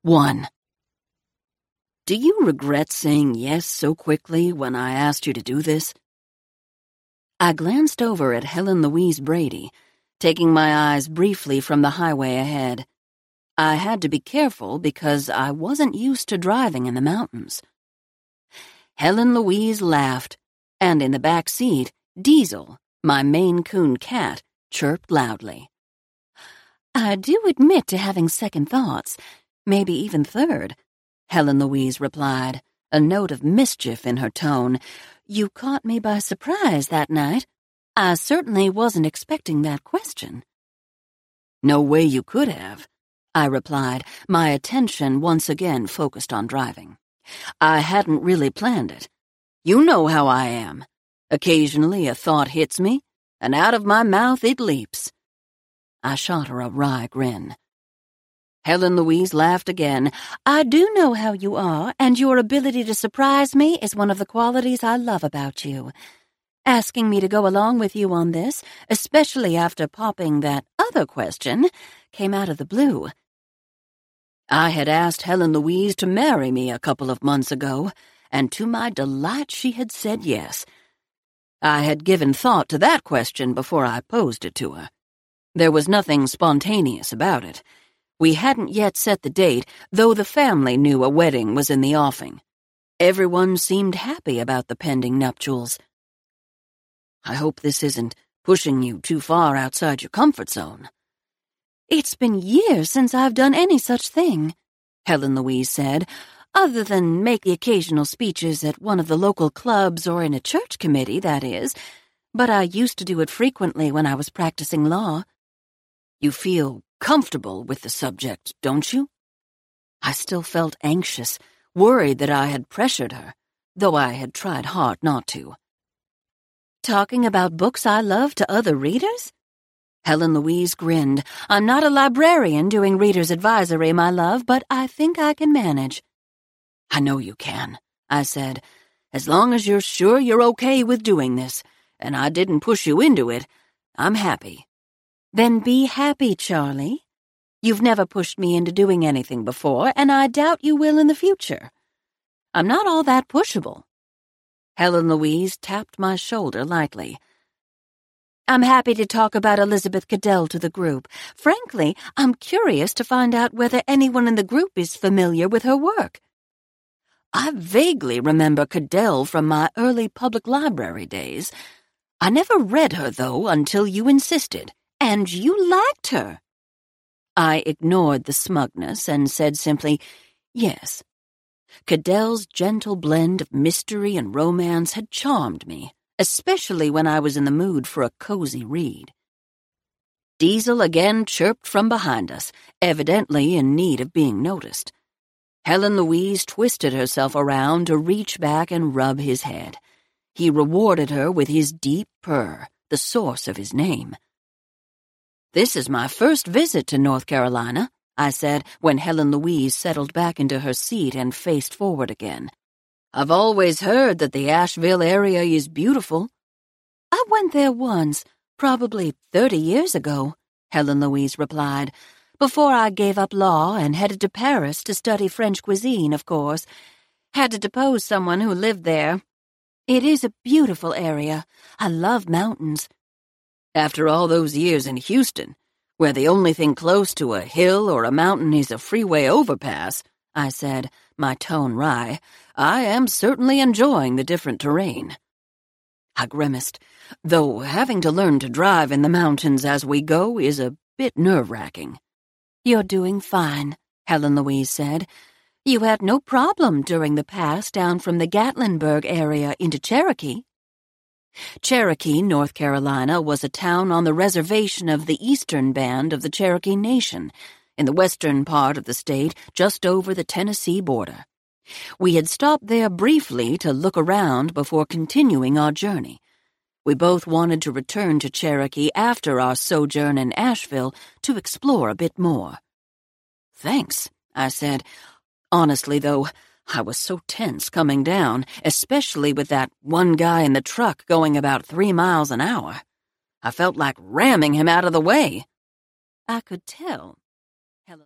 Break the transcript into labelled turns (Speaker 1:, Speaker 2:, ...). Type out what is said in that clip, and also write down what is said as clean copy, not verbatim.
Speaker 1: 1. Do you regret saying yes so quickly when I asked you to do this? I glanced over at Helen Louise Brady, taking my eyes briefly from the highway ahead. I had to be careful because I wasn't used to driving in the mountains. Helen Louise laughed, and in the back seat, Diesel, my Maine Coon cat, chirped loudly. I do admit to having second thoughts, maybe even third, Helen Louise replied, a note of mischief in her tone. You caught me by surprise that night. I certainly wasn't expecting that question. No way you could have, I replied, my attention once again focused on driving. I hadn't really planned it. You know how I am. Occasionally a thought hits me, and out of my mouth it leaps. I shot her a wry grin. Helen Louise laughed again. I do know how you are, and your ability to surprise me is one of the qualities I love about you. Asking me to go along with you on this, especially after popping that other question, came out of the blue. I had asked Helen Louise to marry me a couple of months ago, and to my delight she had said yes. I had given thought to that question before I posed it to her. There was nothing spontaneous about it. We hadn't yet set the date, though the family knew a wedding was in the offing. Everyone seemed happy about the pending nuptials. I hope this isn't pushing you too far outside your comfort zone. It's been years since I've done any such thing, Helen Louise said, other than make the occasional speeches at one of the local clubs or in a church committee, that is, but I used to do it frequently when I was practicing law. You feel comfortable with the subject, don't you? I still felt anxious, worried that I had pressured her, though I had tried hard not to. Talking about books I love to other readers? Helen Louise grinned. I'm not a librarian doing reader's advisory, my love, but I think I can manage. I know you can, I said, as long as you're sure you're okay with doing this, and I didn't push you into it, I'm happy. Then be happy, Charlie. You've never pushed me into doing anything before, and I doubt you will in the future. I'm not all that pushable. Helen Louise tapped my shoulder lightly. I'm happy to talk about Elizabeth Caddell to the group. Frankly, I'm curious to find out whether anyone in the group is familiar with her work. I vaguely remember Caddell from my early public library days. I never read her, though, until you insisted. And you liked her. I ignored the smugness and said simply, yes. Caddell's gentle blend of mystery and romance had charmed me, especially when I was in the mood for a cozy read. Diesel again chirped from behind us, evidently in need of being noticed. Helen Louise twisted herself around to reach back and rub his head. He rewarded her with his deep purr, the source of his name. This is my first visit to North Carolina, I said when Helen Louise settled back into her seat and faced forward again. I've always heard that the Asheville area is beautiful. I went there once, probably 30 years ago, Helen Louise replied, before I gave up law and headed to Paris to study French cuisine, of course. Had to depose someone who lived there. It is a beautiful area. I love mountains. After all those years in Houston, where the only thing close to a hill or a mountain is a freeway overpass, I said, my tone wry, I am certainly enjoying the different terrain. I grimaced, though having to learn to drive in the mountains as we go is a bit nerve-wracking. You're doing fine, Helen Louise said. You had no problem during the pass down from the Gatlinburg area into Cherokee. Cherokee, North Carolina, was a town on the reservation of the eastern band of the Cherokee Nation, in the western part of the state, just over the Tennessee border. We had stopped there briefly to look around before continuing our journey. We both wanted to return to Cherokee after our sojourn in Asheville to explore a bit more. Thanks, I said. Honestly, though, I was so tense coming down, especially with that one guy in the truck going about 3 miles an hour. I felt like ramming him out of the way. I could tell,